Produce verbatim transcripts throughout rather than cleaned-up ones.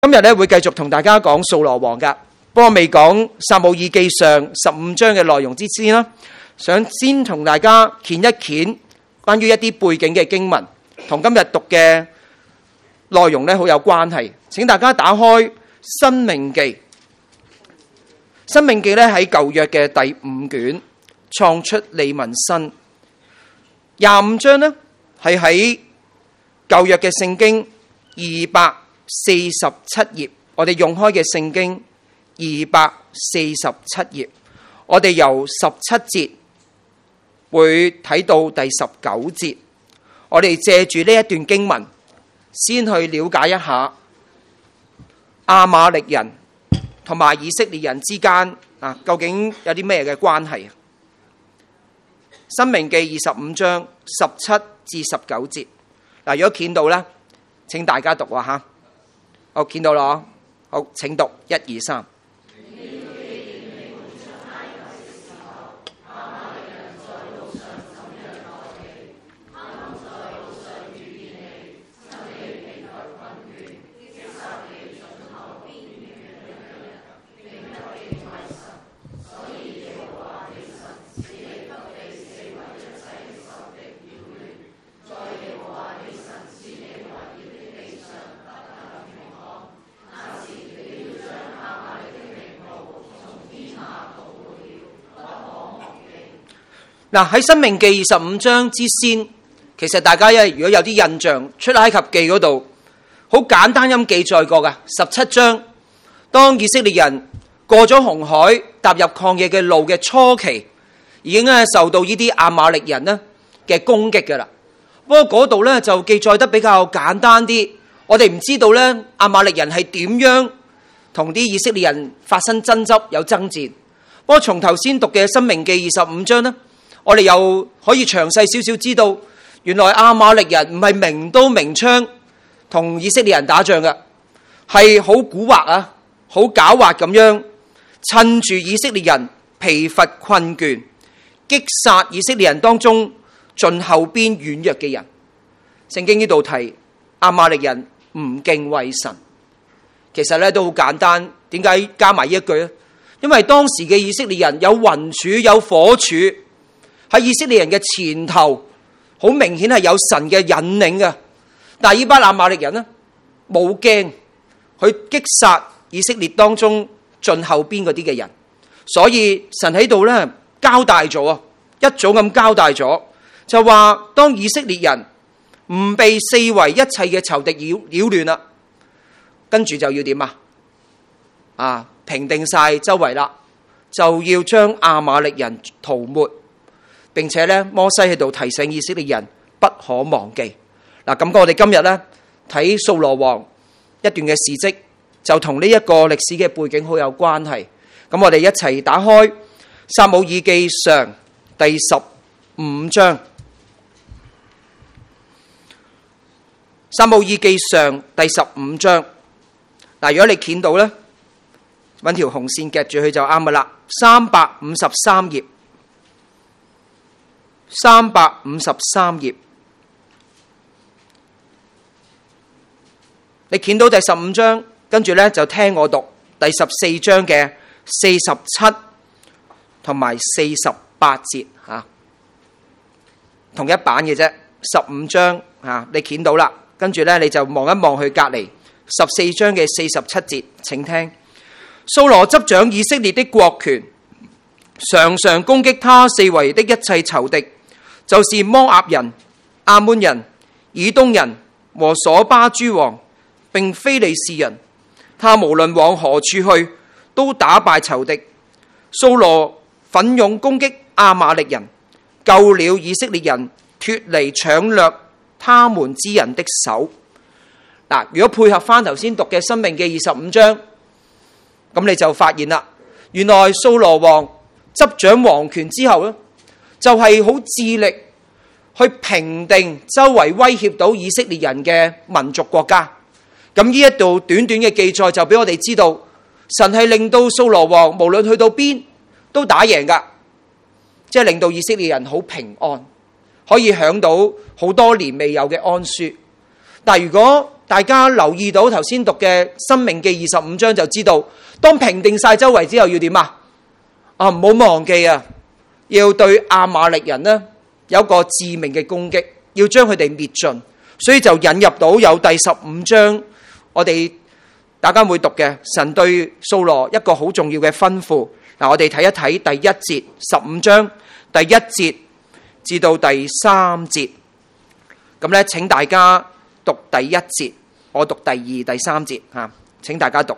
今日咧會繼續同大家講掃羅王噶，不過未講撒母耳記上十五章嘅內容之先啦，想先同大家揭一揭關於一啲背景嘅經文，同今日讀嘅內容咧好有關係。請大家打開申命記，申命記咧喺舊約嘅第五卷，創出利民申。廿五章呢係喺舊約嘅聖經二百四十七頁，我哋用開嘅聖經二百四十七頁，我哋由十七節會睇到第十九節，我哋借住呢一段經文，先去了解一下亞瑪力人同埋以色列人之間啊，究竟有啲咩嘅關係？申命記二十五章十七至十九節，嗱，如果見到咧，請大家讀啊吓。好，見到啦，好，請讀一二三。嗱，喺申命記二十五章之先，其實大家如果有啲印象，出埃及記嗰度好簡單咁記載過噶。十七章，當以色列人過咗紅海，踏入曠野嘅路嘅初期，已經咧受到呢啲亞瑪力人咧嘅攻擊噶啦。不過嗰度咧就記載得比較簡單啲，我哋唔知道咧亞瑪力人係點樣同啲以色列人發生爭執有爭戰。不過從頭先讀嘅申命記二十五章呢，我哋又可以詳細少少知道，原來亞瑪力人唔係明刀明槍同以色列人打仗嘅，係好蠱惑啊，好狡猾咁樣，趁住以色列人疲乏困倦，擊殺以色列人當中盡後邊軟弱嘅人。聖經呢度提亞瑪力人唔敬畏神，其實咧都好簡單，點解加埋呢一句咧？因為當時嘅以色列人有雲柱有火柱，喺以色列人嘅前頭，好明顯係有神嘅引領嘅。但係呢班亞瑪力人呢，冇驚去擊殺以色列當中盡後邊嗰啲嘅人，所以神喺度咧交代咗啊，一早咁交代咗，就話當以色列人唔被四圍一切嘅仇敵擾擾亂啦，跟住就要點啊？啊，平定晒周圍啦，就要將亞瑪力人塗抹。並且咧，摩西喺度提醒以色列人不可忘記。嗱，咁我哋今日咧睇掃羅王一段嘅事蹟，就同呢一個歷史嘅背景好有關係。咁我哋一齊打開撒母耳記上第十五章。撒母耳記上第十五章。嗱，如果你見到咧，搵條紅線夾住佢就啱噶啦。三百五十三頁。三百五十三頁，你見到第十五章，跟住咧就聽我讀第十四章嘅四十七同埋四十八節吓，同一版嘅啫。十五章吓，你見到啦，跟住咧你就望一望去隔籬十四章嘅四十七節，請聽。掃羅執掌以色列的國權，常常攻擊他四圍的一切仇敵，就是摩押人、亞捫人、以東人和瑣巴諸王，並非利士人。他無論往何處去，都打敗仇敵。掃羅奮勇攻擊亞瑪力人，救了以色列人脫離搶掠他們之人的手。嗱，如果配合翻頭先讀嘅申命記二十五章，咁你就發現啦，原來掃羅王執掌王權之後咧，就係好致力去平定周圍威脅到以色列人嘅民族國家。咁呢一度短短嘅記載就俾我哋知道，神係令到掃羅王無論去到邊都打贏噶，即係令到以色列人好平安，可以享到好多年未有嘅安舒。但係如果大家留意到頭先讀嘅申命記二十五章就知道，當平定晒周圍之後要點啊？啊，唔好忘記啊，要對亞瑪力人呢有一個致命嘅攻擊，要將佢哋滅盡，所以就引入到有第十五章，我哋大家會讀嘅神對掃羅一個好重要嘅吩咐。嗱，我哋睇一睇第一節，十五章第一節至到第三節。咁咧，請大家讀第一節，我讀第二、第三節吓，請大家讀。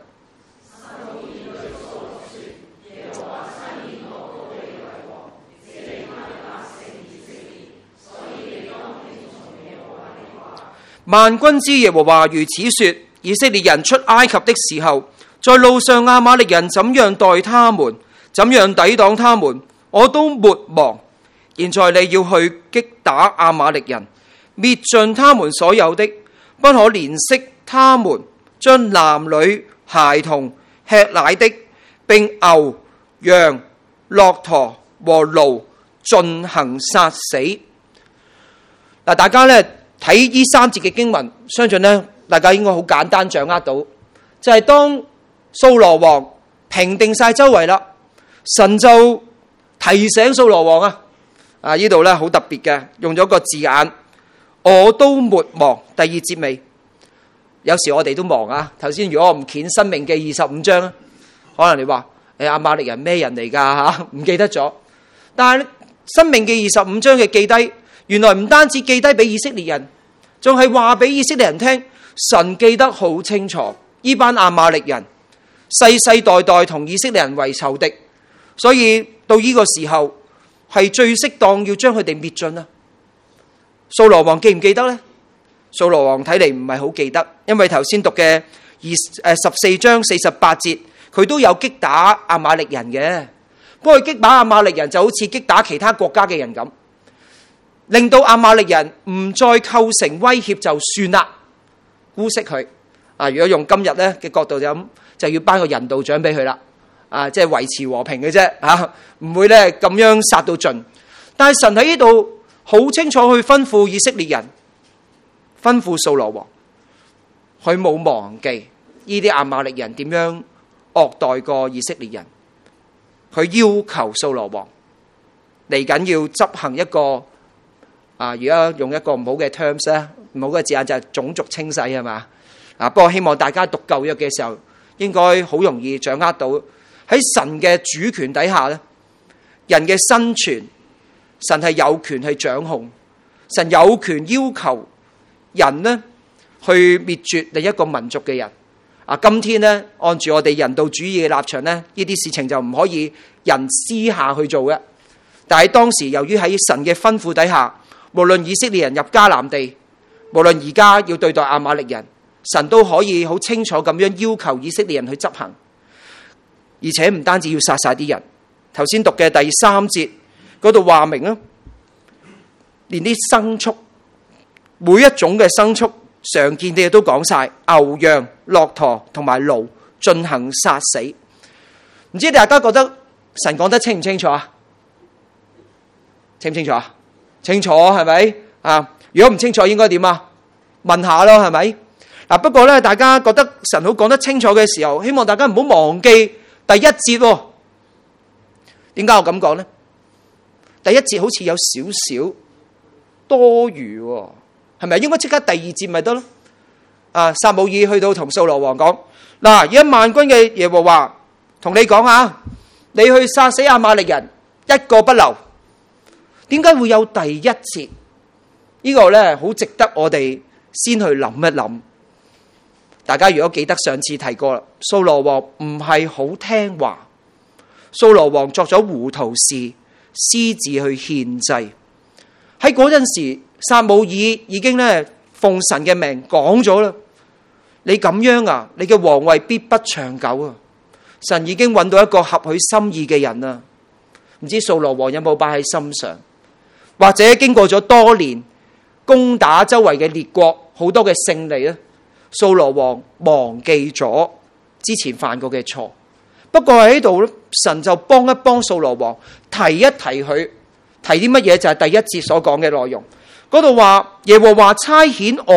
萬軍之耶和華如此說：以色列人出埃及的時候，在路上亞瑪力人怎樣待他們，怎樣抵擋他們，我都沒忘。現在你要去擊打亞瑪力人，滅盡他們所有的，不可憐惜他們，將男女孩童吃奶的，並牛羊駱駝和驢盡行殺死。嗱，大家呢睇呢三節嘅經文，相信呢大家應該好簡單掌握到，就係當掃羅王平定晒周圍啦，神就提醒掃羅王啊，啊呢度咧好特別嘅，用咗個字眼，我都沒忘。第二節尾，有時我哋都忘啊。頭先如果我唔掀申命記二十五章，可能你話誒亞瑪力人咩人嚟噶吓，唔記得咗。但係申命記二十五章嘅記低，原來唔單止記低俾以色列人，仲係話俾以色列人聽，神記得好清楚，呢班亞瑪力人世世代代同以色列人為仇敵，所以到呢個時候係最適當要將佢哋滅盡啦。掃羅王記唔記得呢？掃羅王睇嚟唔係好記得，因為頭先讀嘅二誒十四章四十八節，佢都有擊打亞瑪力人嘅，不過擊打亞瑪力人就好似擊打其他國家嘅人咁，令到亞瑪力人唔再構成威脅就算啦，姑息佢。啊，如果用今日咧嘅角度就咁，就要頒個人道獎俾佢啦。啊，即係維持和平嘅啫，嚇唔會咧咁樣殺到盡。但係神喺呢度好清楚去吩咐以色列人，吩咐掃羅王，佢冇忘記呢啲亞瑪力人點樣惡待過以色列人。佢要求掃羅王嚟緊要執行一個啊，而家用一個唔好嘅 terms 咧，唔好嘅字眼就係種族清洗係嘛？啊，不過希望大家讀舊約嘅時候，應該好容易掌握到喺神嘅主權底下咧，人嘅生存，神係有權去掌控，神有權要求人呢去滅絕另一個民族嘅人。啊，今天呢，按住我哋人道主義嘅立場呢，呢啲事情就唔可以人私下去做嘅。但係當時由於喺神嘅吩咐底下，無論以色列人入迦南地，無論而家要對待亞瑪力人，神都可以好清楚咁樣要求以色列人去執行，而且唔單止要殺晒啲人。頭先讀嘅第三節嗰度話明啊，連啲牲畜，每一種嘅牲畜常見嘅都講晒，牛羊駱駝同埋驢進行殺死。唔知大家覺得神講得清唔清楚啊？清唔清楚啊？清楚係咪啊？如果唔清楚應該點啊？問下咯，係咪？嗱，不過咧，大家覺得神好講得清楚嘅時候，希望大家唔好忘記第一節喎。點解我咁講呢？第一節好似有少少多餘喎，係咪應該即刻第二節咪得咯？啊，撒母耳去到同掃羅王講，嗱，而家萬軍嘅耶和華同你講啊，你去殺死亞瑪力人，一個不留。點解會有第一節？呢個咧好值得我哋先去諗一諗。大家如果記得上次提過啦，掃羅王唔係好聽話，掃羅王作咗糊塗事，私自去獻祭。喺嗰陣時，撒母耳已經咧奉神嘅命講咗啦，你咁樣啊，你嘅皇位必不長久啊！神已經揾到一個合佢心意嘅人啊，唔知掃羅王有冇擺喺心上，或者經過咗多年攻打周圍嘅列國，好多嘅勝利咧，掃羅王忘記咗之前犯過嘅錯。不過喺度咧，神就幫一幫掃羅王，提一提佢，提啲乜嘢就係第一節所講嘅內容。嗰度話耶和華差遣我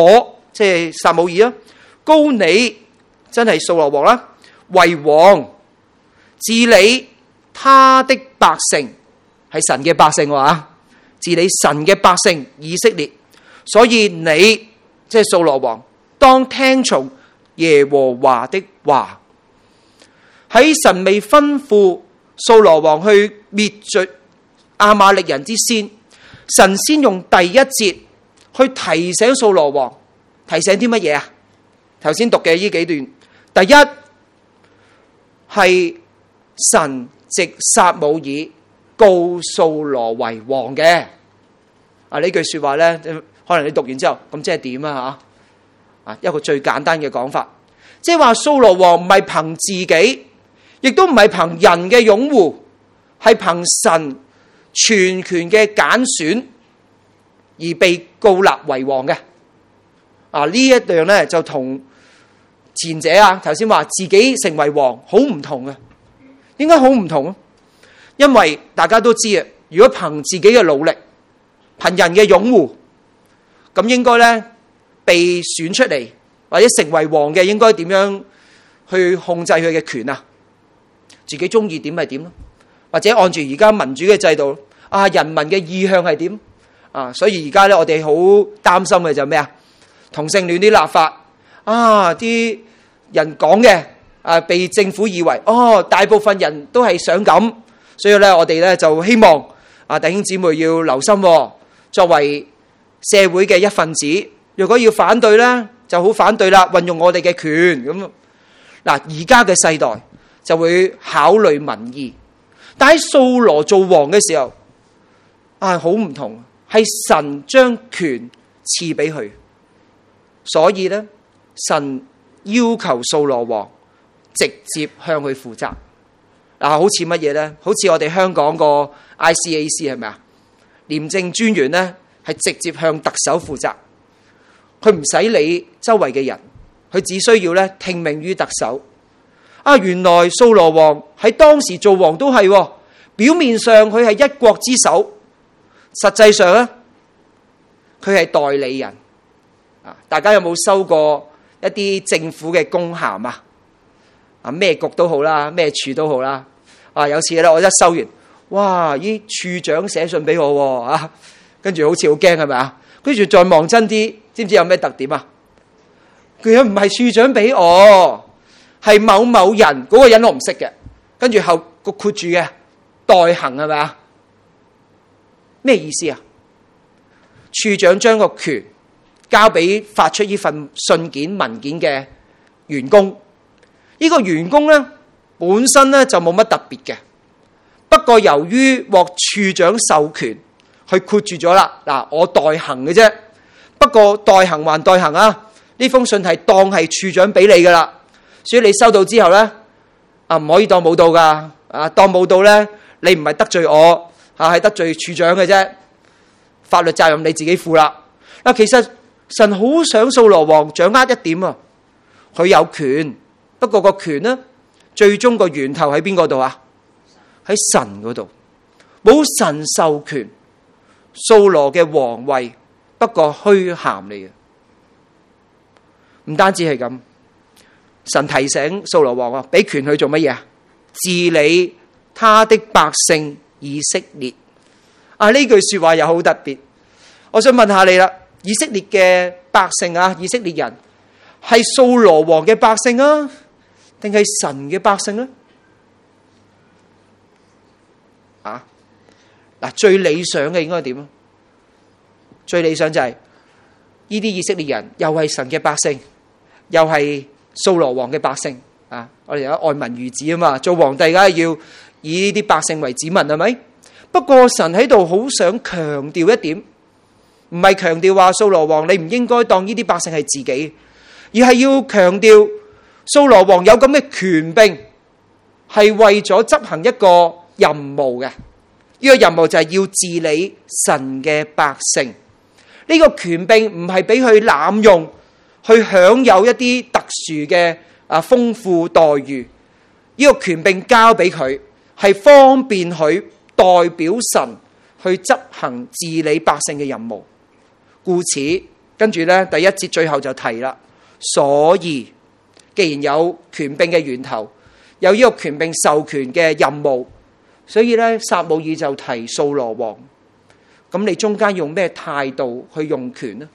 即係撒母耳啊，膏你真係掃羅王啦，為王治理他的百姓，係神嘅百姓話，治理神嘅百姓以色列。所以你即係掃羅王，當聽從耶和華的話。喺神未吩咐掃羅王去滅絕亞瑪力人之先，神先用第一節去提醒掃羅王，提醒啲乜嘢啊？頭先讀嘅呢幾段，第一係神藉撒母耳告掃羅為王嘅。啊，呢句說話咧，可能你讀完之後，咁即係點啊？吓，啊，一個最簡單嘅講法，即係話掃羅王唔係憑自己，亦都唔係憑人嘅擁護，係憑神全權嘅揀選而被膏立為王嘅。啊，呢一樣咧就同前者啊，頭先話自己成為王好唔同嘅。點解好唔同啊？因為大家都知啊，如果憑自己嘅努力，憑人嘅擁護，咁應該咧被選出嚟或者成為王嘅，應該點樣去控制佢嘅權啊？自己中意點咪點咯，或者按住而家民主嘅制度啊，人民嘅意向係點啊？所以而家咧，我哋好擔心嘅就係咩啊？同性戀啲立法啊，啲人講嘅啊，被政府以為哦，大部分人都係想咁，所以咧，我哋咧就希望啊，弟兄姊妹要留心，作為社會嘅一份子，如果要反對咧，就好反對啦，運用我哋嘅權咁。嗱，而家嘅世代就會考慮民意，但喺掃羅做王嘅時候啊，好唔同，係神將權賜俾佢，所以咧，神要求掃羅王直接向佢負責。嗱，好似乜嘢咧？好似我哋香港個 I C A C 係咪啊？廉政專員咧係直接向特首負責，佢唔使理周圍嘅人，佢只需要咧聽命於特首。啊，原來掃羅王喺當時做王都係，表面上佢係一國之首，實際上咧佢係代理人。啊，大家有冇收過一啲政府嘅公函啊？啊，咩局都好啦，咩處都好啦。啊，有次咧我一收完，哇！依處長寫信俾我啊，跟住好似好驚係咪啊？跟住再望真啲，知唔知有咩特點啊？佢唔係處長俾我，係某某人，嗰、那個人我唔識嘅。跟住後個括住嘅代行係咪啊？咩意思啊？處長將個權交俾發出呢份信件文件嘅員工，呢、這個員工咧本身咧就冇乜特別嘅。不過由於獲處長授權，佢括住咗啦。嗱，我代行嘅啫。不過代行還代行啊，呢封信係當係處長俾你噶啦，所以你收到之後咧，啊唔可以當冇到噶，啊當冇到咧，你唔係得罪我，啊係得罪處長嘅啫。法律責任你自己負啦。嗱，其實神好想掃羅王掌握一點啊，佢有權，不過個權呢，最終個源頭喺邊個度啊？喺神嗰度，冇神授權，掃羅嘅皇位不過虛銜嚟嘅。唔單止係咁，神提醒掃羅王啊，俾權去做乜嘢啊？治理他的百姓以色列。啊，呢句說話又好特別。我想問下你啦，以色列嘅百姓啊，以色列人係掃羅王嘅百姓啊，定係神嘅百姓呢？啊，嗱，最理想嘅應該點啊？最理想就係呢啲以色列人又係神嘅百姓，又係掃羅王嘅百姓啊！我哋有愛民如子啊嘛，做皇帝梗係要以呢啲百姓為子民，係咪？不過神喺度好想強調一點，唔係強調話掃羅王你唔應該當呢啲百姓係自己，而係要強調掃羅王有咁嘅權柄，係為咗執行一個任務嘅。呢個任務就係要治理神嘅百姓。呢個權柄唔係俾佢濫用，去享有一啲特殊嘅啊豐富待遇。呢個權柄交俾佢，係方便佢代表神去執行治理百姓嘅任務。故此， 跟住咧，第一節最後就提啦。所以，既然有權柄嘅源頭，有呢個權柄授權嘅任務，所以咧，撒母耳就提掃羅王。咁你中間用咩態度去用權呢？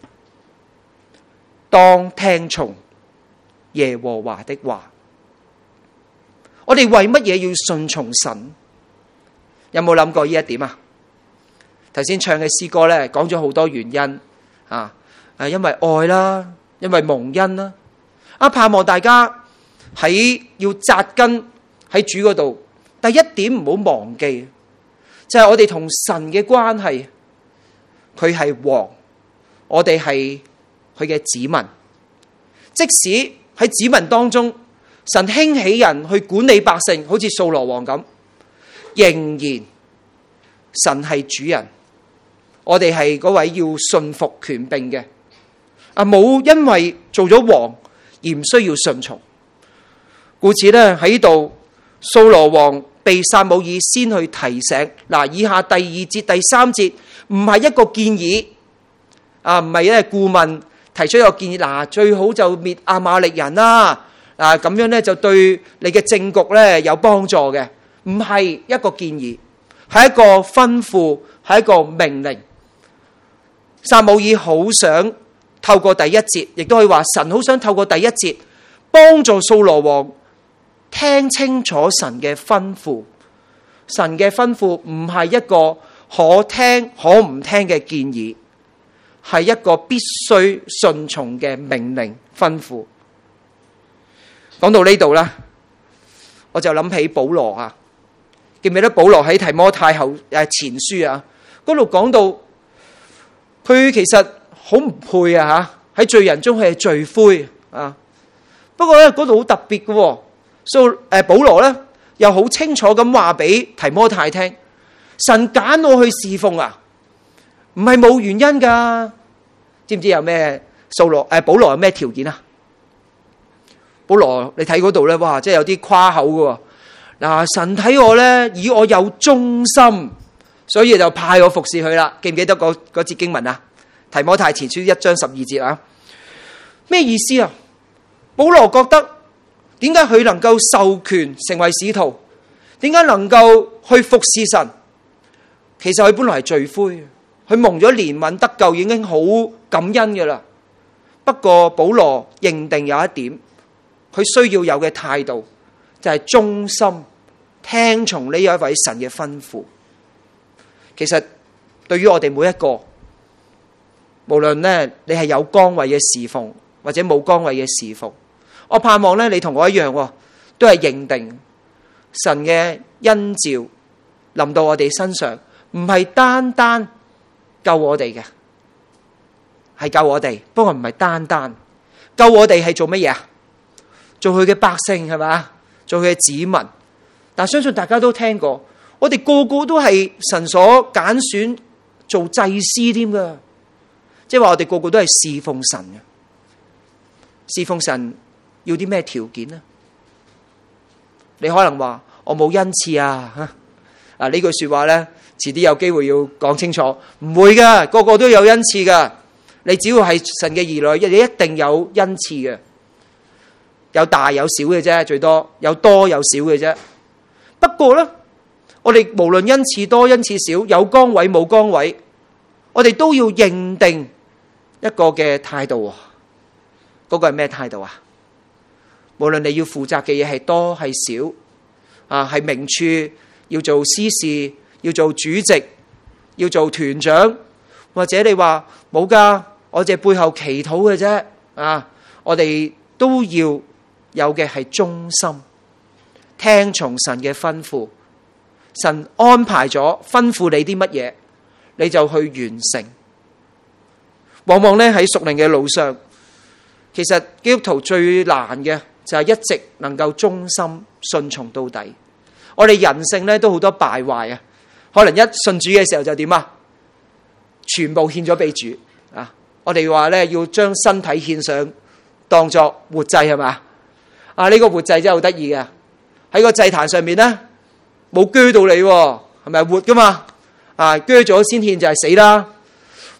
當聽從耶和華的話。我哋為乜嘢要順從神？有冇諗過呢一點啊？頭先唱嘅詩歌咧，講咗好多原因啊，誒，因為愛啦，因為蒙恩啦，啊，盼望大家喺要扎根喺主嗰度。第一點唔好忘記，就係我哋同神嘅關係，佢係王，我哋係佢嘅子民。即使喺子民當中，神興起人去管理百姓，好似掃羅王咁，仍然神係主人，我哋係嗰位要順服權柄嘅，啊，冇因為做咗王而唔需要順從。故此咧，喺呢度，掃羅王被撒母耳先去提醒。嗱，以下第二節第三節唔係一個建議，啊，唔係咧顧問提出一個建議，嗱，最好就滅亞瑪力人啦。啊，咁樣咧就對你嘅政局咧有幫助嘅，唔係一個建議，係一個吩咐，係一個命令。撒母耳好想透過第一節，亦都可以話神好想透過第一節幫助掃羅王聽清楚神嘅吩咐。神嘅吩咐唔係一個可聽可唔聽嘅建議，係一個必須順從嘅命令吩咐。講到呢度啦，我就諗起保羅啊，記唔記得保羅喺提摩太後誒前書啊，嗰度講到佢其實好唔配啊吓，喺罪人中佢係罪魁啊。不過咧嗰度好特別嘅，所以誒保羅咧又好清楚咁話俾提摩太聽，神揀我去侍奉啊，唔係冇原因噶。知唔知有咩掃羅誒保羅有咩條件啊？保羅，你睇嗰度咧，哇，即係有啲誇口嘅。嗱，神睇我咧，以我有忠心，所以就派我服侍佢啦。記唔記得嗰嗰節經文啊？提摩太前書一章十二節啊？咩意思啊？保羅覺得點解佢能夠授權成為使徒？點解能夠去服侍神？其實佢本來係罪魁，佢蒙咗憐憫得救已經好感恩嘅啦。不過保羅認定有一點。佢需要有嘅態度就係忠心聽從呢一位神嘅吩咐。其實對於我哋每一個，無論咧你係有崗位嘅侍奉或者冇崗位嘅侍奉，我盼望咧你同我一樣，都係認定神嘅恩召臨到我哋身上，唔係單單救我哋嘅，係救我哋，不過唔係單單救我哋係做乜嘢啊？做佢嘅百姓係嘛，做佢嘅子民。但相信大家都聽過，我哋個個都係神所揀選做祭司添噶，即係話我哋個個都係侍奉神嘅。侍奉神要啲咩條件呢？你可能話我冇恩賜啊，啊呢句說話咧，遲啲有機會要講清楚。唔會噶，個個都有恩賜噶。你只要係神嘅兒女，你一定有恩賜嘅。有大有小嘅啫，最多有多有少嘅啫。不過咧，我哋無論恩賜多恩賜少，有崗位冇崗位，我哋都要認定一個嘅態度。嗰個係咩態度啊？無論你要負責嘅嘢係多係少，啊係名處，要做司事，要做主席，要做團長，或者你話冇噶，我哋背後祈禱嘅啫。啊，我哋都要。有嘅係忠心，聽從神嘅吩咐，神安排咗吩咐你啲乜嘢，你就去完成。往往咧喺屬靈嘅路上，其實基督徒最難嘅就係一直能夠忠心順從到底。我哋人性咧都好多敗壞啊，可能一信主嘅時候就點啊，全部獻咗俾主啊！我哋話咧要將身體獻上，當作活祭係嘛？啊！呢個活祭真係好得意嘅，喺個祭壇上面咧冇鋸到你，係咪活噶嘛？啊，鋸咗先獻就係死啦，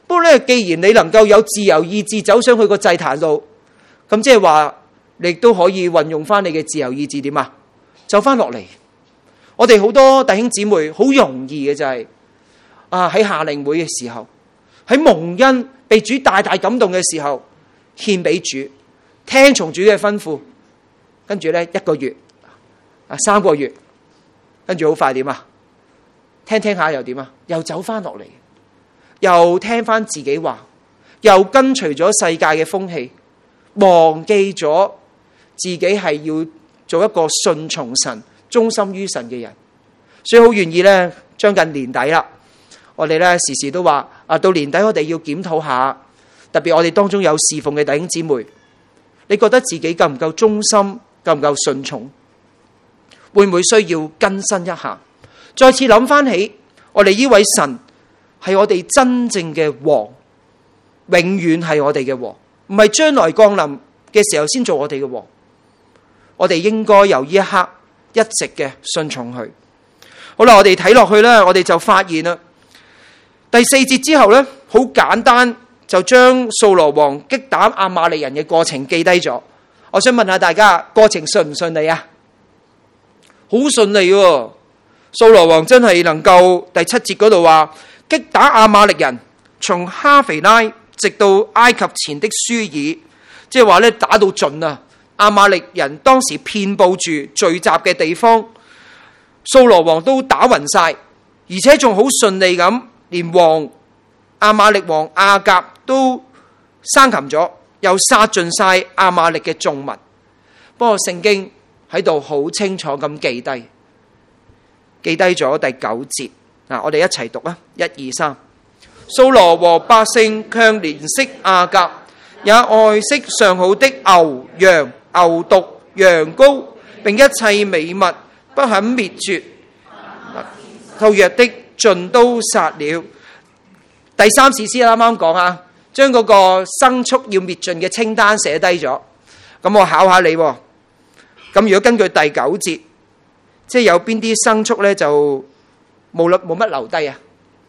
不過咧，既然你能夠有自由意志走上去個祭壇度，咁即係話你都可以運用翻你嘅自由意志點啊？走翻落嚟。我哋好多弟兄姊妹好容易嘅就係、是、啊喺夏令會嘅時候，喺蒙恩被主大大感動嘅時候，獻俾主，聽從主嘅吩咐，跟住咧一個月啊三個月，跟住好快點啊？聽聽下又點啊？又走翻落嚟，又聽翻自己話，又跟隨咗世界嘅風氣，忘記咗自己係要做一個順從神、忠心於神嘅人。所以好願意咧，將近年底啦，我哋咧時時都話啊，到年底我哋要檢討下，特別我哋當中有侍奉嘅弟兄姊妹，你覺得自己夠唔夠忠心，夠唔夠順從？會唔會需要更新一下？再次諗翻起，我哋呢位神係我哋真正嘅王，永遠係我哋嘅王，唔係將來降臨嘅時候先做我哋嘅王。我哋應該由呢一刻一直嘅順從佢。好啦，我哋睇落去咧，我哋就發現啦，第四節之後咧，好簡單就將掃羅王擊打亞瑪力人嘅過程記低咗。我想問下大家，過程順唔順利啊？好順利喎！掃羅王真係能夠第七節嗰度話擊打亞瑪力人，從哈肥拉直到埃及前的舒爾，即係話咧打到盡啊！亞瑪力人當時遍佈住聚集嘅地方，掃羅王都打暈晒，而且仲好順利咁，連王亞瑪力王亞甲都生擒咗，又殺盡晒亞瑪力嘅眾民。不過聖經喺度好清楚咁記低，記低咗第九節。嗱，我哋一齊讀啊，一二三。掃羅和百姓卻憐惜亞甲，也愛惜上好的牛羊、牛犢、羊羔，並一切美物，不肯滅絕。透約的盡都殺了。第三士師啱啱講啊，將嗰個牲畜要滅盡嘅清單寫低咗。咁我考下你，咁如果根據第九節，即係有邊啲牲畜咧就冇冇乜留低啊？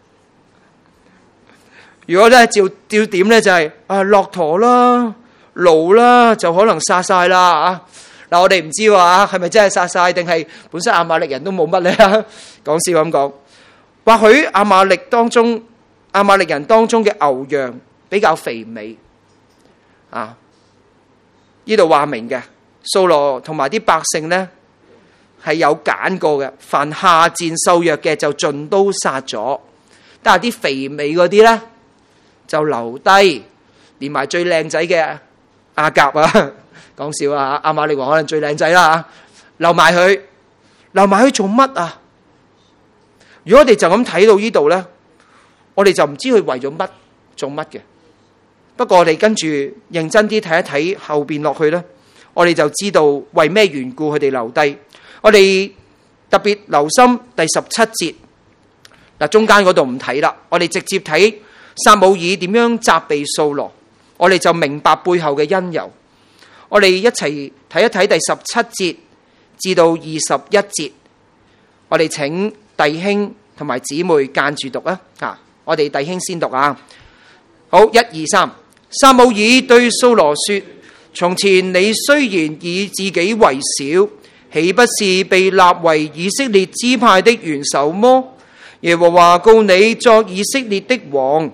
如果咧照照點咧就係、是、啊駱駝啦、驢啦，就可能殺晒啦啊！嗱，我哋唔知話係咪真係殺晒，定係本身亞瑪力人都冇乜咧？講笑咁講，或許亞瑪力當中、亞瑪力人當中嘅牛羊比較肥美啊！呢度話明嘅，掃羅同埋啲百姓呢係有揀過嘅，凡下賤瘦弱嘅就盡都殺咗，但係啲肥美嗰啲呢就留低，連埋最靚仔嘅亞甲啊！講笑啊！亞瑪力王可能最靚仔啦，留埋佢，留埋佢做乜啊？如果我哋就咁睇到呢度呢，我哋就唔知佢為咗乜做乜嘅。不過我哋跟住認真啲睇一睇後邊落去呢，我哋就知道為咩緣故佢哋留低。我哋特別留心第十七節，嗱，中間嗰度唔睇啦，我哋直接睇撒母耳點樣責備掃羅，我哋就明白背後嘅因由。我哋一齊睇一睇第十七節至到二十一節，我哋請弟兄同埋姊妹間住讀啊！啊，我哋弟兄先讀啊！好，一二三。撒母耳對掃羅說：從前你雖然以自己為小，豈不是被立為以色列支派的元首麼？耶和華告你作以色列的王。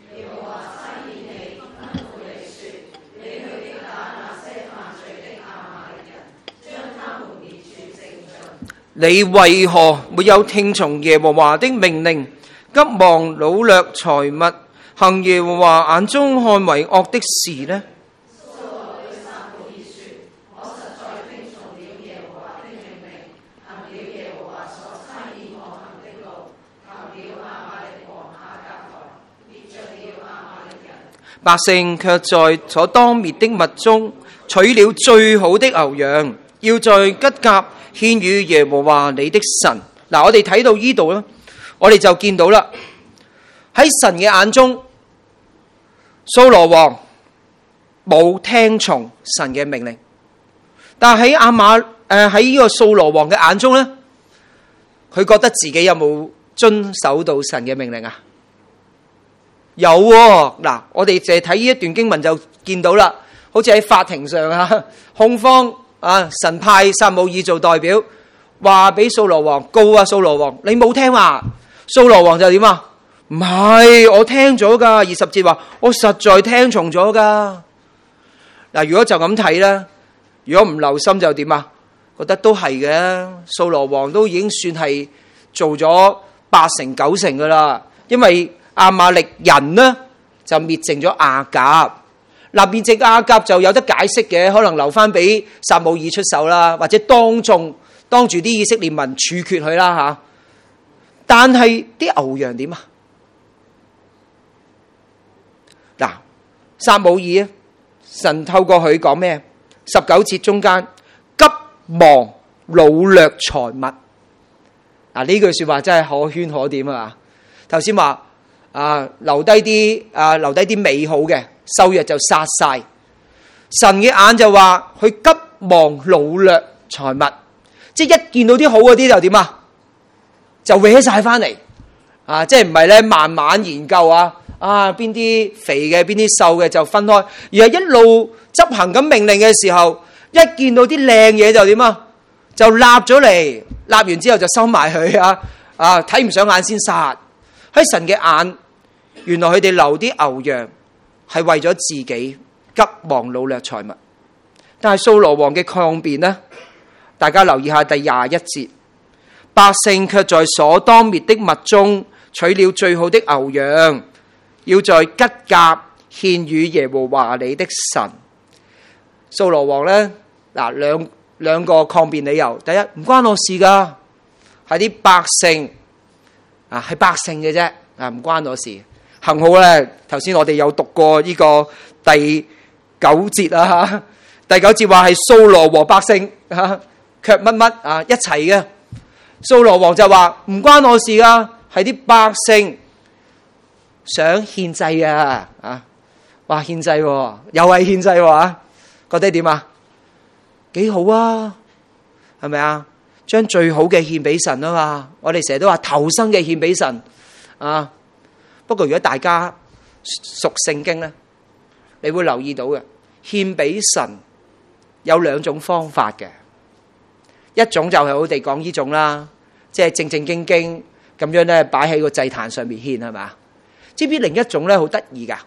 你為何沒有聽從耶和華的命令，急忙擄掠財物，行耶和華眼中看為惡的事呢？百姓卻在所當滅的物中取了最好的牛羊，要在吉甲獻與耶和華你的神。嗱，我哋睇到呢度咧，我哋就見到啦，喺神嘅眼中，掃羅王冇聽從神嘅命令，但係喺亞瑪誒喺呢個掃羅王嘅眼中咧，佢覺得自己有冇遵守到神嘅命令啊？ 有喎，嗱，我哋淨係睇呢一段經文就見到啦，好似喺法庭上啊，控方啊，神派撒母耳做代表，話俾掃羅王告啊，掃羅王，你冇聽話，掃羅王就點啊？唔係，我聽咗噶，二十節話我實在聽從咗噶。嗱，如果就咁睇咧，如果唔留心就點啊？覺得都係嘅，掃羅王都已經算係做咗八成九成噶啦，因為亞瑪力人呢就滅淨咗亞甲，嗱，滅淨亞甲就有得解釋嘅，可能留翻俾撒母耳出手啦，或者當眾當住啲以色列民處決佢啦吓。但係啲牛羊點啊？嗱，撒母耳啊，神透過佢講咩？十九節中間，急忙擄掠財物。嗱，呢句說話真係可圈可點啊！頭先話啊，留低啲啊，留低啲美好嘅，收入就殺晒。神嘅眼就話佢急忙擄掠財物，即係一見到啲好嗰啲就點啊？就搲晒翻嚟啊！即係唔係咧慢慢研究啊？啊，邊啲肥嘅，邊啲瘦嘅就分開，而係一路執行咁命令嘅時候，一見到啲靚嘢就點啊？就立咗嚟，立完之後就收埋佢啊！啊，睇唔上眼先殺。喺神嘅眼，原來佢哋留啲牛羊係為咗自己，急忙擄掠財物。但係掃羅王嘅抗辯呢？大家留意下第廿一節，百姓卻在所當滅的物中取了最好的牛羊，要在吉甲獻與耶和華你的神。掃羅王呢，嗱，兩兩個抗辯理由，第一，唔關我事噶，係啲百姓啊，係百姓嘅啫，啊，唔關我事。幸好咧，頭先我哋有讀過呢個第九節啊，第九節話係掃羅和百姓啊，卻乜乜啊一齊嘅。掃羅王就話唔關我事噶，係啲百姓想獻祭啊，啊，話獻祭，又係獻祭啊，覺得點啊？幾好啊，係咪啊？將最好嘅獻俾神啊嘛！我哋成日都話頭生嘅獻俾神啊。不過如果大家熟聖經咧，你會留意到嘅，獻俾神有兩種方法嘅。一種就係我哋講呢種啦，即係正正經經咁樣咧，擺喺個祭壇上面獻，係嘛？知唔知另一種咧好得意噶？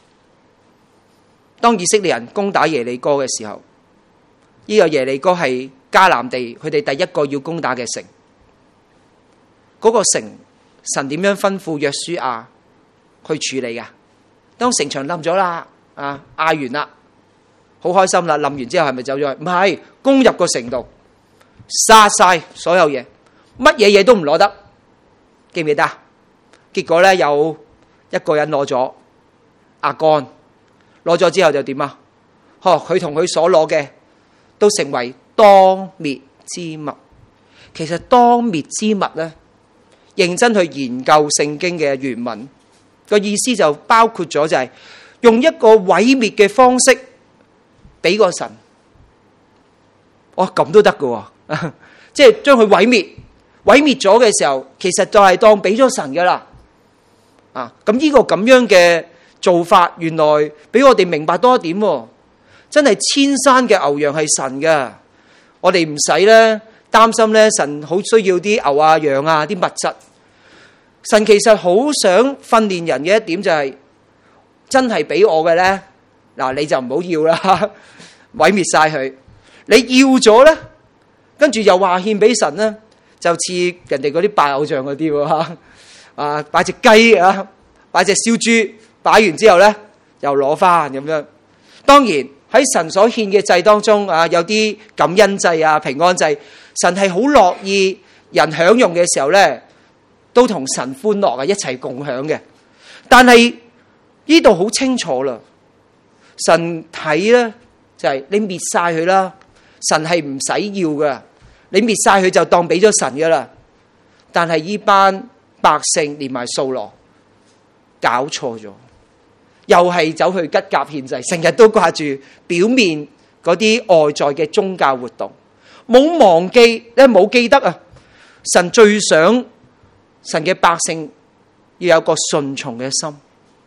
當以色列人攻打耶利哥嘅時候，呢個耶利哥係迦南地佢哋第一個要攻打嘅城。嗰個城，神點樣吩咐約書亞去處理噶？當城牆冧咗啦，啊，嗌完啦，好開心啦，冧完之後係咪走咗去？唔係，攻入個城度，殺晒所有嘢，乜嘢嘢都唔攞得，記唔記得？結果咧有一個人攞咗亞干，攞咗之後就點啊？嗬，佢同佢所攞嘅都成為當滅之物。其實當滅之物咧，認真去研究聖經嘅原文個意思就包括咗就係用一個毀滅嘅方式俾個神。哇，咁都得噶，即係將佢毀滅，毀滅咗嘅時候，其實就係當俾咗神噶啦。啊，咁呢個咁樣嘅做法，原來俾我哋明白多一點，真係千山嘅牛羊係神嘅，我哋唔使咧擔心咧，神好需要啲牛啊羊啊啲物質。神其實好想訓練人嘅一點就係，真係俾我嘅咧，嗱你就唔好要啦，毀滅晒佢。你要咗咧，跟住又話獻俾神咧，就似人哋嗰啲拜偶像嗰啲喎，啊擺隻雞啊，擺隻燒豬，擺完之後咧又攞翻咁樣。當然喺神所獻嘅祭當中啊，有啲感恩祭啊、平安祭，神係好樂意人享用嘅時候咧，都同神歡樂啊，一齊共享嘅。但係呢度好清楚啦，神睇咧就係你滅晒佢啦，神係唔使要噶，你滅晒佢就當俾咗神噶啦。但係呢班百姓連埋掃羅搞錯咗，又係走去吉甲獻祭，成日都掛住表面嗰啲外在嘅宗教活動，冇忘記咧，冇記得啊！神最想神嘅百姓要有個順從嘅心，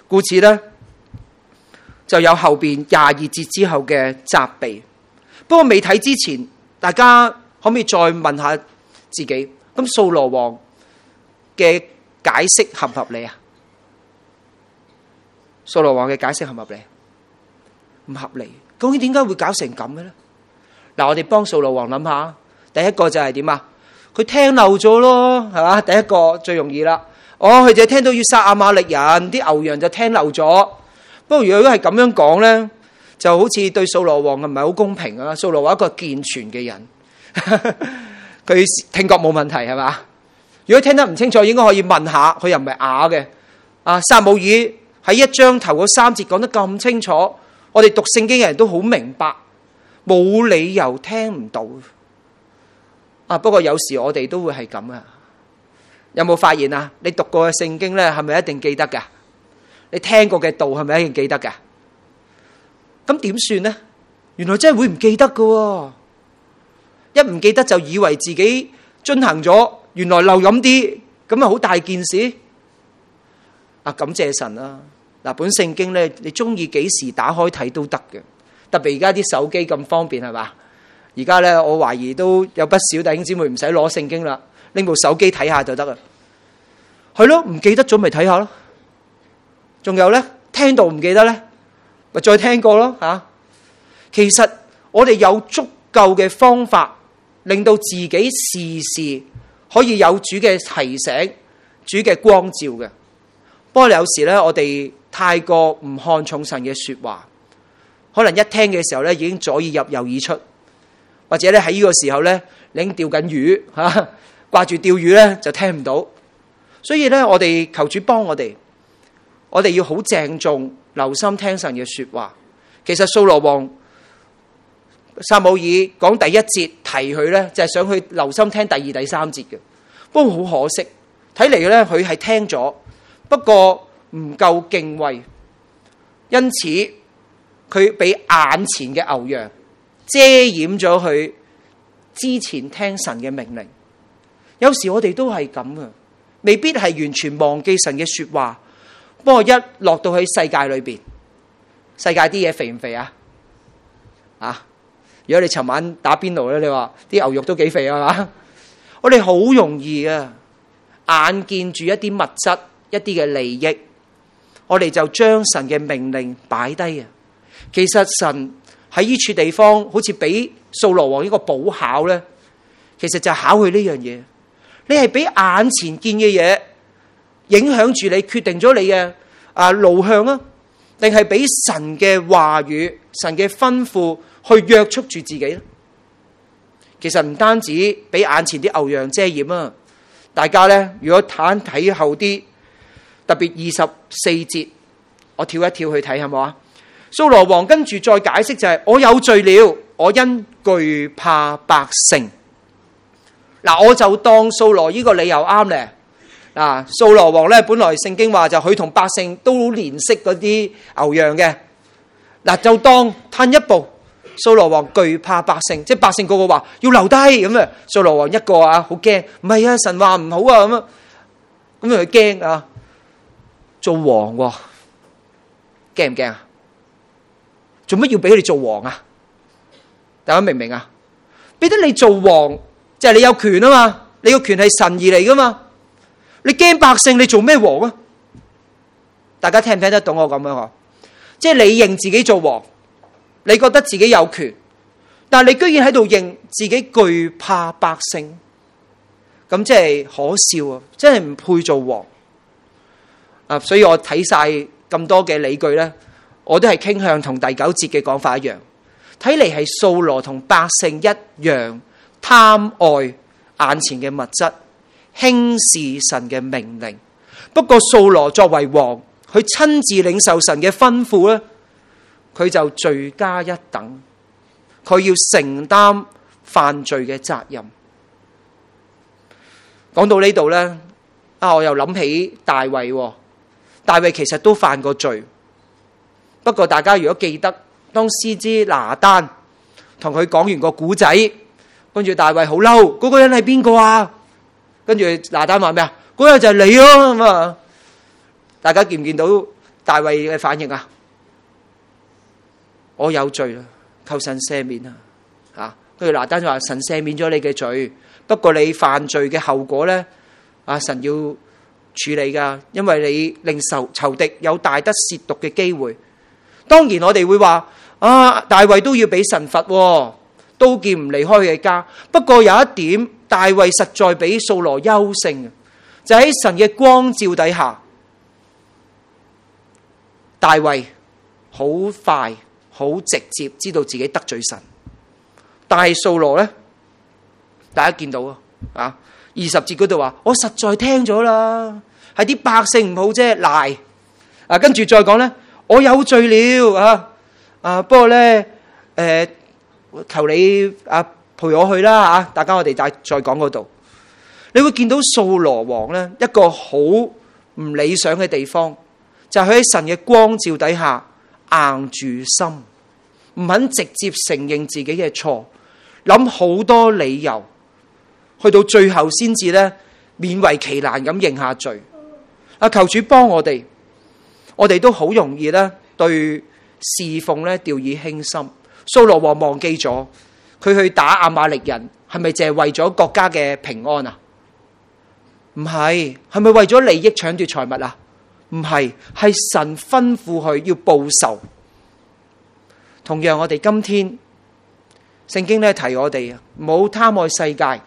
故此呢，就有後邊廿二節之後嘅責備。不過未睇之前，大家可唔可以再問下自己，咁掃羅王嘅解釋合唔合理啊？掃羅王嘅解釋合唔合理？唔合理。究竟點解會搞成咁嘅咧？嗱，我哋幫掃羅王諗下，第一個就係點啊？佢聽漏咗咯，係嘛？第一個最容易啦。哦，佢就聽到要殺亞瑪力人，啲牛羊就聽漏咗。不過如果係咁樣講咧，就好似對掃羅王唔係好公平啊！掃羅王一個健全嘅人，佢聽覺冇問題係嘛？如果聽得唔清楚，應該可以問下，佢又唔係啞嘅。啊，撒母耳喺一章頭嗰三節講得咁清楚，我哋讀聖經嘅人都好明白，冇理由聽唔到。啊，不過有時我哋都會係咁啊。有冇發現啊？你讀過嘅聖經咧，係咪一定記得噶？你聽過嘅道係咪一定記得噶？咁點算呢？原來真係會唔記得噶，一唔記得就以為自己遵行咗，原來漏飲啲，咁啊好大件事。啊，感謝神啦！嗱，本聖經咧，你中意幾時打開睇都得嘅，特別而家啲手機咁方便係嘛？而家咧，我懷疑都有不少弟兄姊妹唔使攞聖經啦。拎部手機睇下就得啦，係咯，唔記得咗咪睇下咯。仲有咧，聽到唔記得咧，咪再聽過咯吓。其實我哋有足夠嘅方法，令到自己時時可以有主嘅提醒、主嘅光照嘅。不過有時咧，我哋太過唔看重神嘅說話，可能一聽嘅時候咧，已經左耳入右耳出，或者咧喺呢個時候咧，你已經釣緊魚吓。掛住釣魚咧就聽唔到，所以咧我哋求主幫我哋，我哋要好鄭重留心聽神嘅說話。其實掃羅王撒母耳講第一節提佢咧，就係想去留心聽第二、第三節嘅。不過好可惜，睇嚟咧佢係聽咗，不過唔夠敬畏，因此佢俾眼前嘅牛羊遮掩咗佢之前聽神嘅命令。有時我哋都係咁啊，未必係完全忘記神嘅說話，不過一落到喺世界裏邊，世界啲嘢肥唔肥啊？啊！如果你尋晚打邊爐咧，你話啲牛肉都幾肥啊嘛？我哋好容易啊，眼見住一啲物質、一啲嘅利益，我哋就將神嘅命令擺低啊。其實神喺呢處地方，好似俾掃羅王呢個補考咧，其實就考佢呢樣嘢。你係俾眼前見嘅嘢影響住你，決定咗你嘅啊路向啊，定係俾神嘅話語、神嘅吩咐去約束住自己咧？其實唔單止俾眼前啲牛羊遮掩啊，大家咧如果睇睇後啲，特別二十四節，我跳一跳去睇，係咪啊？掃羅王跟住再解釋就係、是：我有罪了，我因懼怕百姓。嗱，我就當掃羅呢個理由啱咧。嗱，掃羅王咧，本來聖經話就佢同百姓都憐惜嗰啲牛羊嘅。嗱，就當褪一步，掃羅王懼怕百姓，即係百姓個個話要留低咁啊。掃羅王一個啊，好驚，唔係啊，神話唔好啊，咁啊，咁佢驚啊，做王喎，驚唔驚啊？做乜要俾佢哋做王啊？大家明唔明啊？俾得你做王，即係你有權啊嘛，你個權係神而嚟噶嘛，你驚百姓，你做咩王啊？大家聽唔聽得懂我咁樣嗬？即係你認自己做王，你覺得自己有權，但係你居然喺度認自己懼怕百姓，咁即係可笑啊！真係唔配做王啊！所以我睇晒咁多嘅理據咧，我都係傾向同第九節嘅講法一樣，睇嚟係掃羅同百姓一樣。貪愛眼前嘅物質，輕視神嘅命令。不過掃羅作為王，佢親自領受神嘅吩咐咧，佢就罪加一等，佢要承擔犯罪嘅責任。講到呢度咧，啊，我又諗起大衛，大衛其實都犯過罪。不過大家如果記得，當先知拿單同佢講完個古仔。跟住大衛好嬲，嗰個人係邊個啊？跟住拿單話咩啊？嗰個就係你咯咁啊！大家見唔見到大衛嘅反應啊？我有罪啦，求神赦免啊！啊，跟住拿單就話神赦免咗你嘅罪，不過你犯罪嘅後果咧，啊神要處理噶，因為你令仇仇敵有大得褻瀆嘅機會。當然我哋會話啊，大衛都要俾神罰，刀劍唔離開佢嘅家。不過有一點，大衛實在比掃羅優勝，就喺神嘅光照底下，大衛好快好直接知道自己得罪神。但係掃羅咧，大家見到啊，啊二十節嗰度話，我實在聽咗啦，係啲百姓唔好啫，賴啊，跟住再講咧，我有罪了啊啊，不過咧，誒、呃，求你啊陪我去啦啊，大家我哋再再講嗰度，你會見到掃羅王咧一個好唔理想嘅地方，就係佢喺神嘅光照底下硬住心，唔肯直接承認自己嘅錯，諗好多理由，去到最後先至咧勉為其難咁認下罪。啊，求主幫我哋，我哋都好容易咧對侍奉咧掉以輕心。掃羅王忘記咗佢去打亞瑪力人，係咪淨係為咗國家嘅平安啊？唔係，係咪為咗利益搶奪財物啊？唔係，係神吩咐佢要報仇。同樣我哋今天聖經咧提我哋啊，唔好貪愛世界。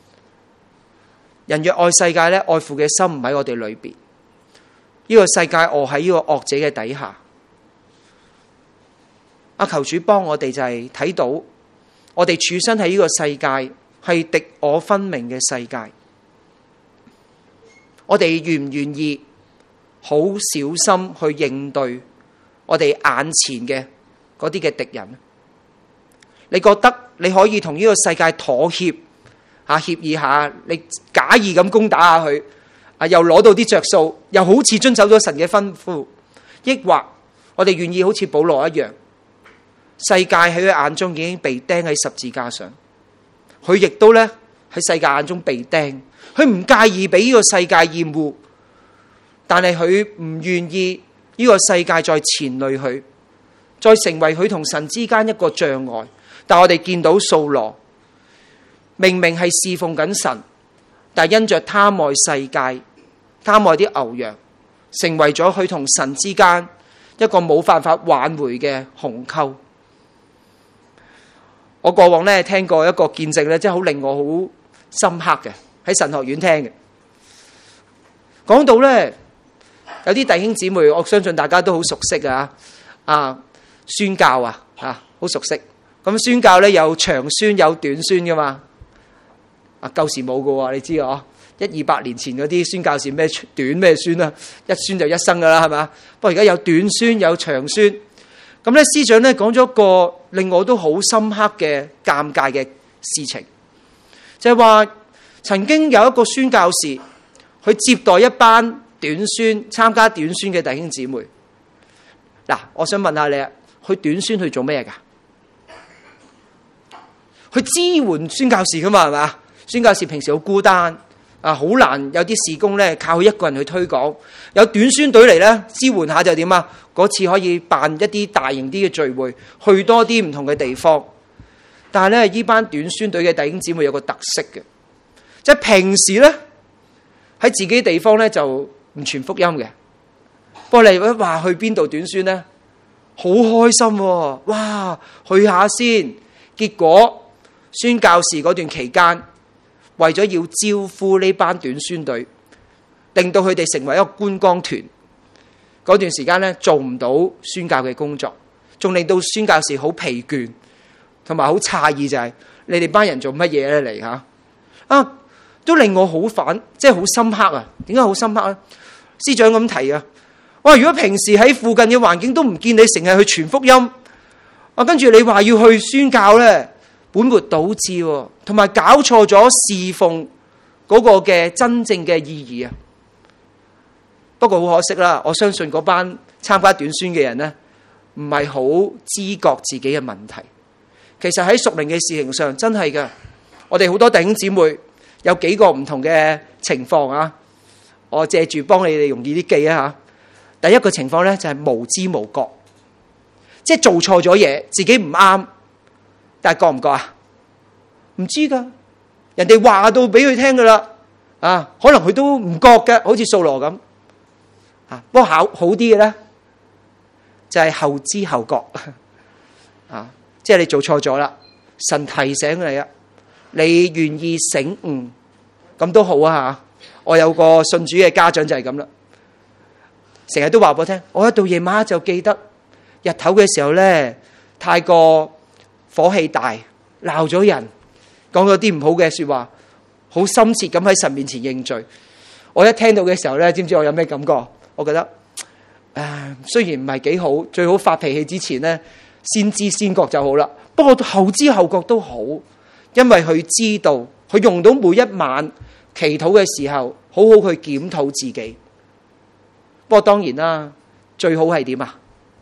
人若愛世界咧，愛父嘅心唔喺我哋裏邊。呢個世界臥喺呢個惡者嘅底下。阿求主幫我哋就係睇到，我哋處身喺呢個世界係敵我分明嘅世界。我哋願唔願意好小心去應對我哋眼前嘅嗰啲嘅敵人？你覺得你可以同呢個世界妥協啊，協議下，你假意咁攻打下佢啊，又攞到啲着數，又好似遵守咗神嘅吩咐，抑或我哋願意好似保羅一樣，世界喺佢眼中已經被釘喺十字架上，佢亦都咧喺世界眼中被釘，佢唔介意俾呢個世界厭惡，但係佢唔願意呢個世界再纏累佢，再成為佢同神之間一個障礙。但我哋見到掃羅明明係侍奉緊神，但因着貪愛世界、貪愛啲牛羊，成為咗佢同神之間一個冇辦法挽回嘅鴻溝。我過往咧聽過一個見證咧，真係好令我好深刻嘅，喺神學院聽嘅。講到咧，有啲弟兄姊妹，我相信大家都好熟悉啊，啊宣教啊，啊好熟悉。咁宣教咧有長宣有短宣噶嘛？啊舊時冇噶喎，你知啊？一二百年前嗰啲宣教士咩短咩宣啊，一宣就一生噶啦，係嘛？不過而家有短宣有長宣。咁咧司長咧講咗一個令我都好深刻嘅尷尬嘅事情，就係話曾經有一個宣教士去接待一班短宣參加短宣嘅弟兄姊妹。嗱，我想問下你啊，去短宣去做咩噶？去支援宣教士噶嘛，係嘛？宣教士平時好孤單啊，好難有啲事工咧靠佢一個人去推廣。有短宣隊嚟咧支援下就點啊？嗰次可以辦一啲大型啲嘅聚會，去多啲唔同嘅地方。但係咧，呢班短宣隊嘅弟兄姊妹有個特色嘅，即係平時咧喺自己地方咧就唔傳福音嘅。不過你話去邊度短宣咧，好開心喎！哇，去下先。結果宣教士嗰段期間，為咗要招呼呢班短宣隊，令到佢哋成為一個觀光團，嗰段時間咧做唔到宣教嘅工作，仲令到宣教士好疲倦，同埋好詫異就係、是、你哋班人做乜嘢咧嚟吓？啊，都令我好反，即係好深刻啊！點解好深刻咧？司長咁提啊，哇！如果平時喺附近嘅環境都唔見你成日去傳福音，啊，跟住你話要去宣教咧，本末倒置，同埋搞錯咗侍奉嗰個嘅真正嘅意義啊！不過好可惜啦，我相信嗰班參加短宣嘅人呢，唔係好知覺自己嘅問題。其實喺屬靈嘅事情上，真係嘅，我哋好多弟兄姊妹有幾個唔同嘅情況啊！我借住幫你哋容易啲記啊吓。 第一個情況咧就係無知無覺，即係做錯咗嘢，自己唔啱，但係覺唔覺啊？唔知噶，人哋話到俾佢聽噶啦，啊，可能佢都唔覺嘅，好似掃羅咁。啊，不過好好啲嘅咧，就係後知後覺，啊，即係你做錯咗啦，神提醒你啊，你願意醒悟，咁都好啊吓。我有個信主嘅家長就係咁啦，成日都話俾我聽，我一到夜晚就記得日頭嘅時候咧，太過火氣大，鬧咗人，講咗啲唔好嘅說話，好深切咁喺神面前認罪。我一聽到嘅時候咧，知唔知我有咩感覺？我覺得誒，雖然唔係幾好，最好發脾氣之前咧，先知先覺就好啦。不過後知後覺都好，因為佢知道，佢用到每一晚祈禱嘅時候，好好去檢討自己。不過當然啦，最好係點啊？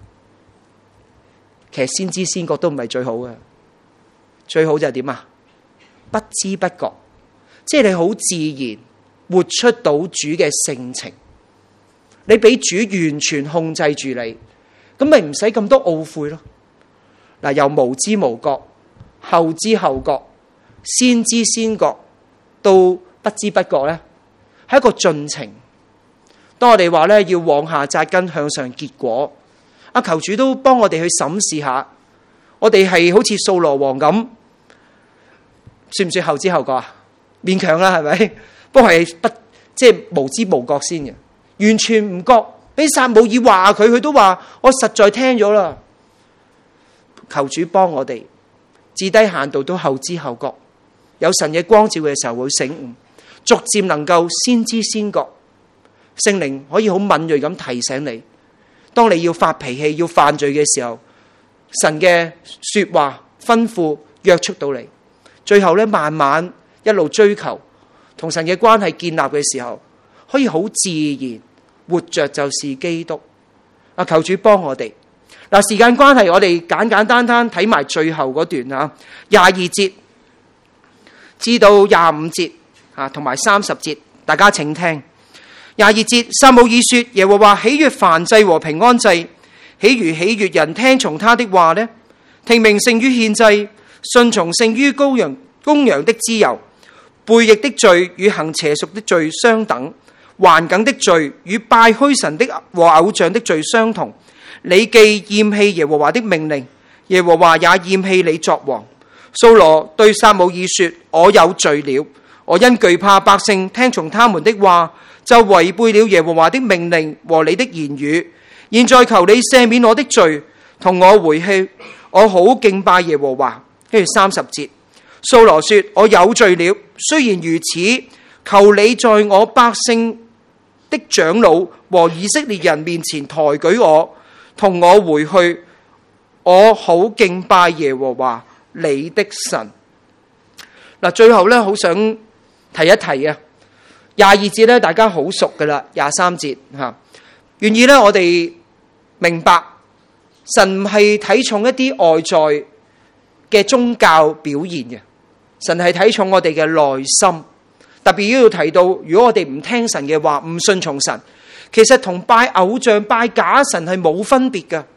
其實先知先覺都唔係最好嘅，最好就係點啊？不知不覺，即係你好自然活出到主嘅性情，你俾主完全控制住你，咁咪唔使咁多懊悔咯。嗱，由無知無覺、後知後覺、先知先覺到不知不覺咧，係一個進程。當我哋話咧要往下扎根向上結果，阿求主都幫我哋去審視下，我哋係好似掃羅王咁，算唔算後知後覺啊？勉強啦，係咪？不過係不即係無知無覺先嘅，完全唔覺。俾撒母耳話佢，佢都話我實在聽咗啦。求主幫我哋，至低限度都後知後覺，有神嘅光照嘅時候會醒悟，逐漸能夠先知先覺。聖靈可以好敏銳咁提醒你，當你要發脾氣、要犯罪嘅時候，神嘅說話吩咐約束到你，最後咧慢慢一路追求同神嘅關係建立嘅時候，可以好自然活着就是基督。啊，求主幫我哋。嗱，時間關係，我哋簡簡單單睇埋最後嗰段啊，廿二節至到廿五節啊，同埋三十節，大家請聽。廿二節，撒母耳說：耶和華喜悅燔祭和平安祭，豈如喜悅人聽從他的話呢？聽命勝於獻祭，順從勝於羔羊公羊的脂油。背逆的罪與行邪術的罪相等，頑梗的罪與拜虛神的和偶像的罪相同。你既厭棄耶和華的命令，耶和華也厭棄你作王。掃羅對撒母耳說：我有罪了，我因懼怕百姓聽從他們的話，就違背了耶和華的命令和你的言語。現在求你赦免我的罪，同我回去，我好敬拜耶和華。跟住三十節，掃羅說：我有罪了，雖然如此，求你在我百姓的長老和以色列人面前抬舉我，同我回去，我好敬拜耶和華你的神。嗱，最後咧，好想提一提啊，廿二節咧，大家好熟噶啦，廿三節吓，願意咧，我哋明白神唔係睇重一啲外在嘅宗教表現嘅，神係睇重我哋嘅內心。特別要提到，如果我哋唔聽神嘅話，唔順從神，其實同拜偶像、拜假神係冇分別噶。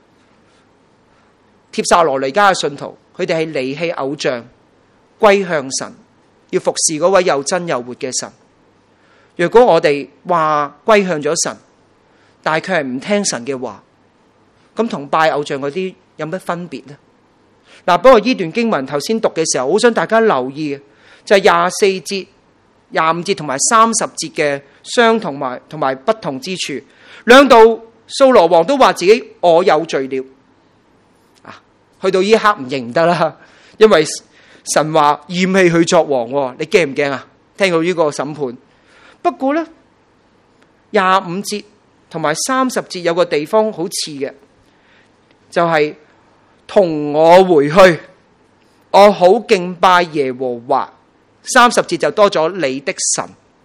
帖撒羅尼迦嘅信徒，佢哋係離棄偶像，歸向神，要服侍嗰位又真又活嘅神。若果我哋話歸向咗神，但係佢係唔聽神嘅話，咁同拜偶像嗰啲有乜分別呢？嗱，不過呢段經文頭先讀嘅時候，好想大家留意嘅就係廿四節、廿五節同埋三十節嘅相同埋同埋不同之處。兩度掃羅王都話自己我有罪了，啊，去到呢一刻唔認得啦，因為神話厭棄佢作王，你驚唔驚啊？聽到呢個審判。不過咧，廿五節同埋三十節有個地方好似嘅，就係、是、同我回去，我好敬拜耶和華。三十節就多咗你的神。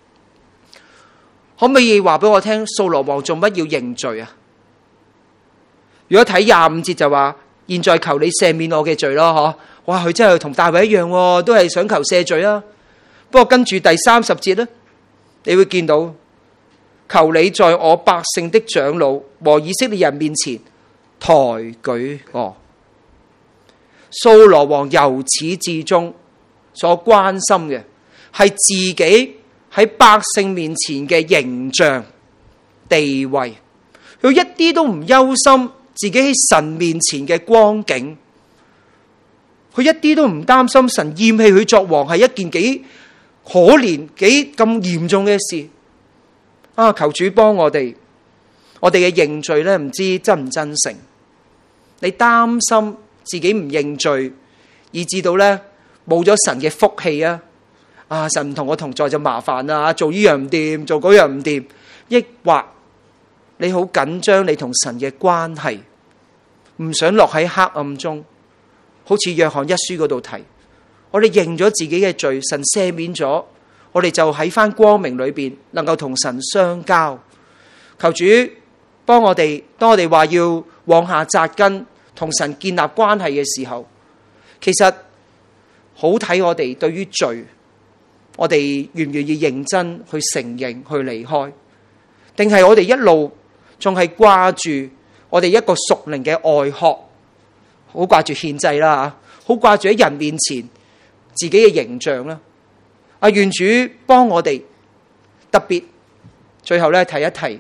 可唔可以話俾我聽，掃羅王做乜要認罪啊？如果睇廿五節就話，現在求你赦免我嘅罪咯，嗬？哇，佢真係同大衛一樣，都係想求赦罪啊。不過跟住第三十節咧，你會見到求你在我百姓的長老和以色列人面前抬舉我。掃羅王由始至終所關心嘅係自己喺百姓面前嘅形象地位，佢一啲都唔憂心自己喺神面前嘅光景，佢一啲都唔擔心神厭棄佢作王係一件幾可憐幾咁嚴重嘅事。啊！求主幫我哋，我哋嘅認罪咧，唔知真唔真誠？你擔心自己唔認罪，以致到咧冇咗神嘅福氣啊！啊！神唔同我同在就麻煩啦，做呢樣唔掂，做嗰樣唔掂，抑或你好緊張你同神嘅關係，唔想落喺黑暗中，好似約翰一書嗰度提，我哋認咗自己嘅罪，神赦免咗。我哋就喺翻光明裏邊，能夠同神相交。求主幫我哋，當我哋話要往下扎根，同神建立關係嘅時候，其實好睇我哋對於罪，我哋願唔願意認真去承認、去離開，定係我哋一路仲係掛住我哋一個屬靈嘅外殼，好掛住獻祭啦，好掛住喺人面前自己嘅形象啦。啊！願主幫我哋，特別最後咧提一提，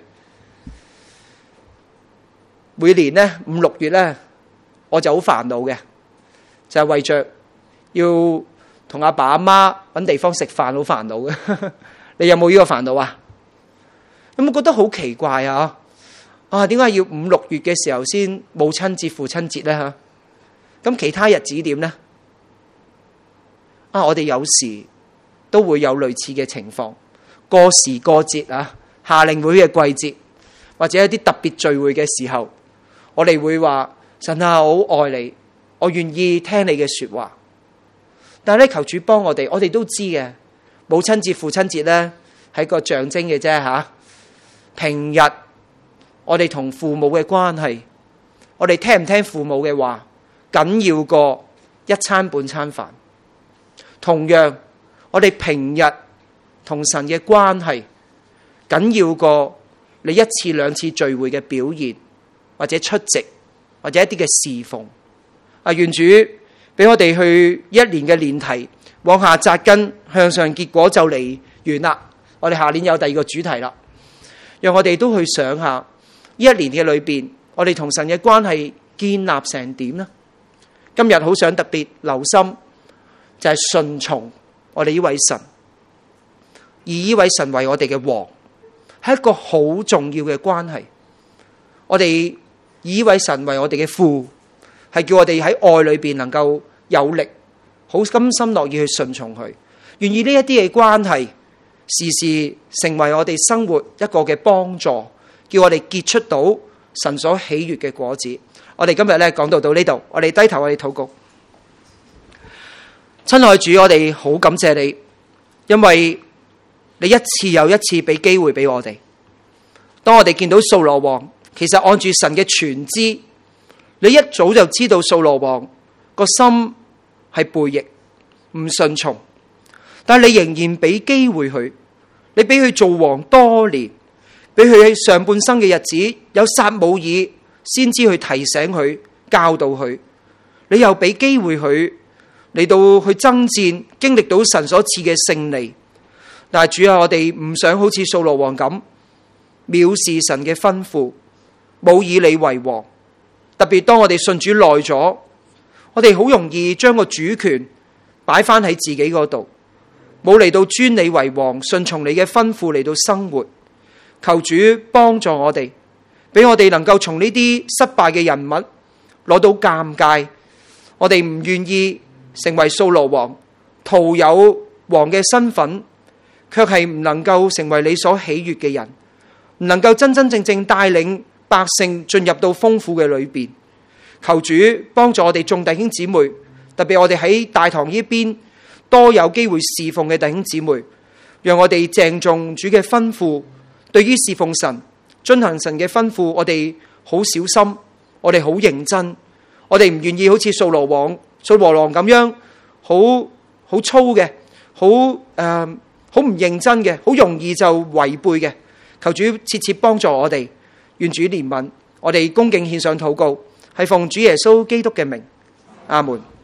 每年咧五六月咧，我就好煩惱嘅，就係、是、為着要同阿爸阿媽搵地方食飯，好煩惱嘅。你有冇呢個煩惱啊？有冇覺得好奇怪啊？啊，點解要五六月嘅時候先母親節、父親節咧？吓，咁其他日子點咧？啊，我哋有時都會有類似嘅情況，過時過節啊，夏令會嘅季節，或者一啲特別聚會嘅時候，我哋會話神啊，我好愛你，我願意聽你嘅說話。但係咧，求主幫我哋，我哋都知嘅，母親節、父親節咧係個象徵嘅啫吓。平日我哋同父母嘅關係，我哋聽唔聽父母嘅話，緊要過一餐半餐飯。同樣，我哋平日同神嘅關係緊要過你一次兩次聚會嘅表現，或者出席，或者一啲嘅侍奉。啊，願主俾我哋去一年嘅年題往下扎根，向上結果就嚟完啦。我哋下年有第二個主題啦，讓我哋都去想下呢一年嘅裏邊，我哋同神嘅關係建立成點呢？今日好想特別留心，就係順從我哋呢位神，而呢位神為我哋嘅王，係一個好重要嘅關係。我哋以呢位神為我哋嘅父，係叫我哋喺愛裏邊能夠有力，好甘心樂意去順從佢，願意呢一啲嘅關係時時成為我哋生活一個嘅幫助，叫我哋結出到神所喜悅嘅果子。我哋今日咧講到到呢度，我哋低頭，我哋禱告。親愛主，我哋好感謝你，因為你一次又一次俾機會俾我哋。當我哋見到掃羅王，其實按住神嘅全知，你一早就知道掃羅王個心係背逆唔順從，但係你仍然俾機會佢，你俾佢做王多年，俾佢喺上半生嘅日子有撒母耳先知去提醒佢、教導佢，你又俾機會佢嚟到去爭戰，經歷到神所賜嘅勝利。但係主啊，我哋唔想好似掃羅王咁藐視神嘅吩咐，冇以你為王。特別當我哋信主耐咗，我哋好容易將個主權擺翻喺自己嗰度，冇嚟到尊你為王，順從你嘅吩咐嚟到生活。求主幫助我哋，俾我哋能夠從呢啲失敗嘅人物攞到鑒戒。我哋唔願意成為掃羅王，徒有王嘅身份，卻係唔能夠成為你所喜悅嘅人，唔能夠真真正正帶領百姓進入到豐富嘅裏邊。求主幫助我哋眾弟兄姊妹，特別我哋喺大堂呢邊多有機會侍奉嘅弟兄姊妹，讓我哋鄭重主嘅吩咐，對於侍奉神、遵行神嘅吩咐，我哋好小心，我哋好認真，我哋唔願意好似掃羅王、掃羅王咁樣，好好粗嘅，好誒，好唔認真嘅，好容易就違背嘅。 求主切切幫助我哋，願主憐憫我哋，恭敬獻上禱告，係奉主耶穌基督嘅名，阿門。